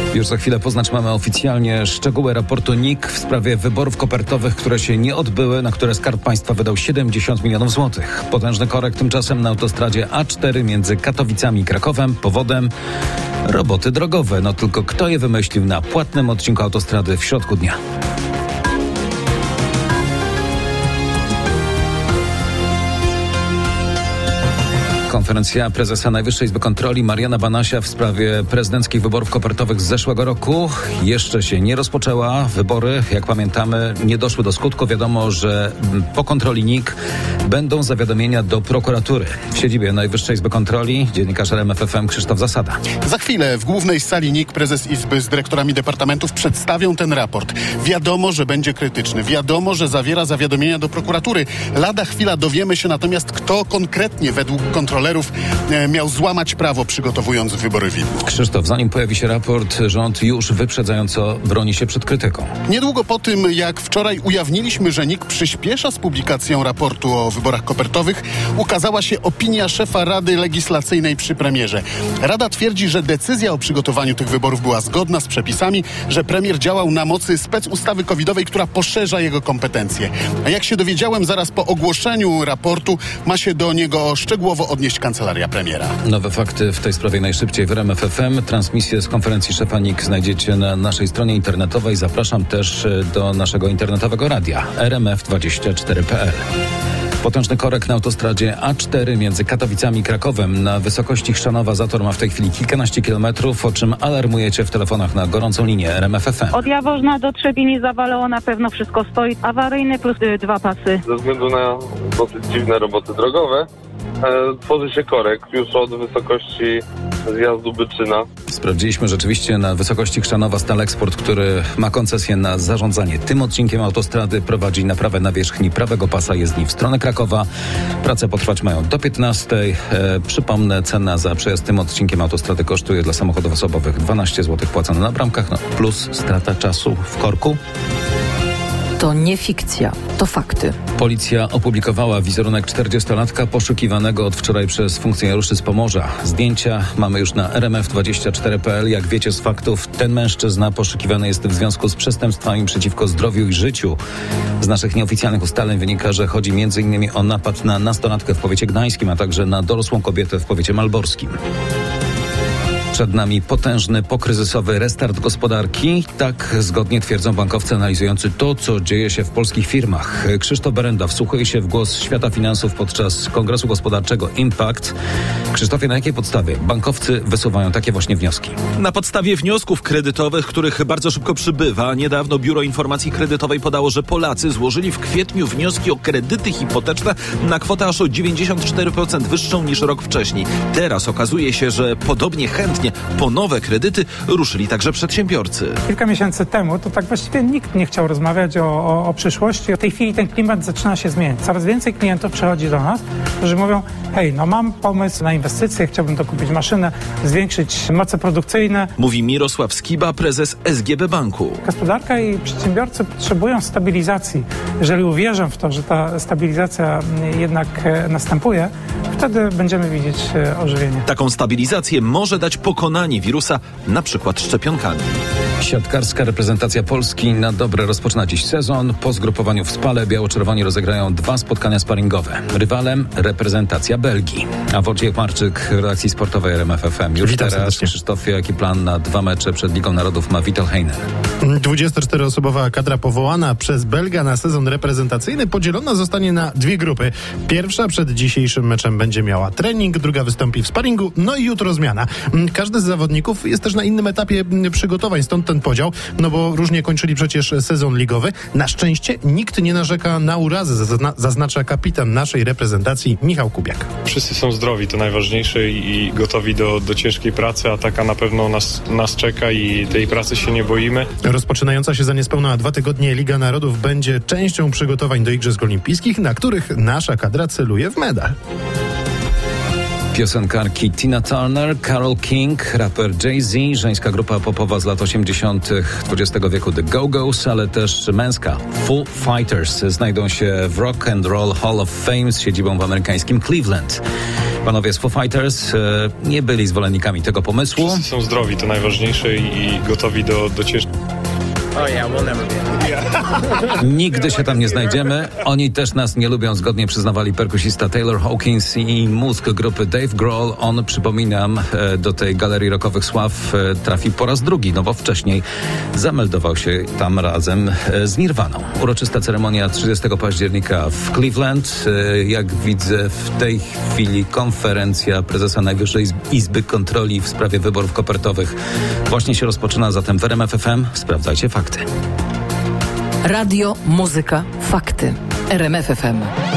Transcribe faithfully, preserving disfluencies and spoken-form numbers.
Już za chwilę poznać mamy oficjalnie szczegóły raportu N I K w sprawie wyborów kopertowych, które się nie odbyły, na które Skarb Państwa wydał siedemdziesiąt milionów złotych. Potężny korek tymczasem na autostradzie A cztery między Katowicami i Krakowem. Powodem roboty drogowe. No tylko kto je wymyślił na płatnym odcinku autostrady w środku dnia? Konferencja prezesa Najwyższej Izby Kontroli Mariana Banasia w sprawie prezydenckich wyborów kopertowych z zeszłego roku jeszcze się nie rozpoczęła. Wybory, jak pamiętamy, nie doszły do skutku. Wiadomo, że po kontroli N I K będą zawiadomienia do prokuratury. W siedzibie Najwyższej Izby Kontroli dziennikarz R M F F M Krzysztof Zasada. Za chwilę w głównej sali N I K prezes Izby z dyrektorami departamentów przedstawią ten raport. Wiadomo, że będzie krytyczny. Wiadomo, że zawiera zawiadomienia do prokuratury. Lada chwila dowiemy się natomiast, kto konkretnie według kontrolerów miał złamać prawo, przygotowując wybory widmo. Krzysztof, zanim pojawi się raport, rząd już wyprzedzająco broni się przed krytyką. Niedługo po tym, jak wczoraj ujawniliśmy, że N I K przyspiesza z publikacją raportu o wyborach kopertowych, ukazała się opinia szefa Rady Legislacyjnej przy premierze. Rada twierdzi, że decyzja o przygotowaniu tych wyborów była zgodna z przepisami, że premier działał na mocy specustawy covidowej, która poszerza jego kompetencje. A jak się dowiedziałem, zaraz po ogłoszeniu raportu ma się do niego szczegółowo odnieść kancelaria premiera. Nowe fakty w tej sprawie najszybciej w R M F F M. Transmisję z konferencji szefa N I K znajdziecie na naszej stronie internetowej. Zapraszam też do naszego internetowego radia R M F dwadzieścia cztery kropka p l. Potężny korek na autostradzie A cztery między Katowicami i Krakowem. Na wysokości Chrzanowa zator ma w tej chwili kilkanaście kilometrów, o czym alarmujecie w telefonach na gorącą linię R M F F M. Od Jaworzna do Trzebini zawalało, na pewno wszystko stoi. Awaryjny plus y, dwa pasy. Ze względu na dosyć dziwne roboty drogowe e, tworzy się korek już od wysokości zjazdu Byczyna. Sprawdziliśmy rzeczywiście na wysokości Chrzanowa Staleksport, który ma koncesję na zarządzanie tym odcinkiem autostrady, prowadzi naprawę nawierzchni prawego pasa jezdni w stronę Krakowa. Prace potrwać mają do piętnastej. E, przypomnę, cena za przejazd tym odcinkiem autostrady kosztuje dla samochodów osobowych dwanaście złotych płacone na bramkach, no, plus strata czasu w korku. To nie fikcja, to fakty. Policja opublikowała wizerunek czterdziestolatka poszukiwanego od wczoraj przez funkcjonariuszy z Pomorza. Zdjęcia mamy już na R M F dwadzieścia cztery kropka p l. Jak wiecie z faktów, ten mężczyzna poszukiwany jest w związku z przestępstwami przeciwko zdrowiu i życiu. Z naszych nieoficjalnych ustaleń wynika, że chodzi między innymi o napad na nastolatkę w powiecie gdańskim, a także na dorosłą kobietę w powiecie malborskim. Przed nami potężny, pokryzysowy restart gospodarki. Tak zgodnie twierdzą bankowcy analizujący to, co dzieje się w polskich firmach. Krzysztof Berenda wsłuchuje się w głos świata finansów podczas Kongresu Gospodarczego Impact. Krzysztofie, na jakiej podstawie bankowcy wysuwają takie właśnie wnioski? Na podstawie wniosków kredytowych, których bardzo szybko przybywa. Niedawno Biuro Informacji Kredytowej podało, że Polacy złożyli w kwietniu wnioski o kredyty hipoteczne na kwotę aż o dziewięćdziesiąt cztery procent wyższą niż rok wcześniej. Teraz okazuje się, że podobnie chętnie po nowe kredyty ruszyli także przedsiębiorcy. Kilka miesięcy temu to tak właściwie nikt nie chciał rozmawiać o, o, o przyszłości. W tej chwili ten klimat zaczyna się zmieniać. Coraz więcej klientów przychodzi do nas, którzy mówią: hej, no mam pomysł na inwestycje, chciałbym dokupić maszynę, zwiększyć moce produkcyjne. Mówi Mirosław Skiba, prezes S G B Banku. Gospodarka i przedsiębiorcy potrzebują stabilizacji. Jeżeli uwierzą w to, że ta stabilizacja jednak następuje, wtedy będziemy widzieć ożywienie. Taką stabilizację może dać pokonanie wirusa, na przykład szczepionkami. Siatkarska reprezentacja Polski na dobre rozpoczyna dziś sezon. Po zgrupowaniu w Spale biało-czerwoni rozegrają dwa spotkania sparingowe. Rywalem reprezentacja Belgii. A Wojciech Marczyk, redakcji sportowej R M F F M. Już Witam teraz, serdecznie. Krzysztofie, jaki plan na dwa mecze przed Ligą Narodów ma Vital Heinen? dwudziestoczteroosobowa kadra powołana przez Belga na sezon reprezentacyjny podzielona zostanie na dwie grupy. Pierwsza przed dzisiejszym meczem będzie miała trening, druga wystąpi w sparingu, no i jutro zmiana. Każdy z zawodników jest też na innym etapie przygotowań, stąd ten podział, no bo różnie kończyli przecież sezon ligowy. Na szczęście nikt nie narzeka na urazy, zazna- zaznacza kapitan naszej reprezentacji Michał Kubiak. Wszyscy są zdrowi, to najważniejsze, i, i gotowi do, do ciężkiej pracy, a taka na pewno nas, nas czeka i tej pracy się nie boimy. Rozpoczynająca się za niespełna dwa tygodnie Liga Narodów będzie częścią przygotowań do Igrzysk Olimpijskich, na których nasza kadra celuje w medal. Piosenkarki Tina Turner, Carole King, raper Jay-Z, żeńska grupa popowa z lat osiemdziesiątych dwudziestego wieku The Go-Go's, ale też męska Foo Fighters znajdą się w Rock and Roll Hall of Fame z siedzibą w amerykańskim Cleveland. Panowie z Foo Fighters e, nie byli zwolennikami tego pomysłu. Wszyscy są zdrowi, to najważniejsze i, i gotowi do, do ciężkiej. Nigdy się tam nie znajdziemy. Oni też nas nie lubią, zgodnie przyznawali perkusista Taylor Hawkins i mózg grupy Dave Grohl. On, przypominam, do tej galerii rockowych sław trafi po raz drugi, no bo wcześniej zameldował się tam razem z Nirvaną. Uroczysta ceremonia trzydziestego października w Cleveland. Jak widzę, w tej chwili konferencja prezesa Najwyższej Izby Kontroli w sprawie wyborów kopertowych właśnie się rozpoczyna, zatem w R M F F M sprawdzajcie fakty. Radio, muzyka, fakty. R M F F M.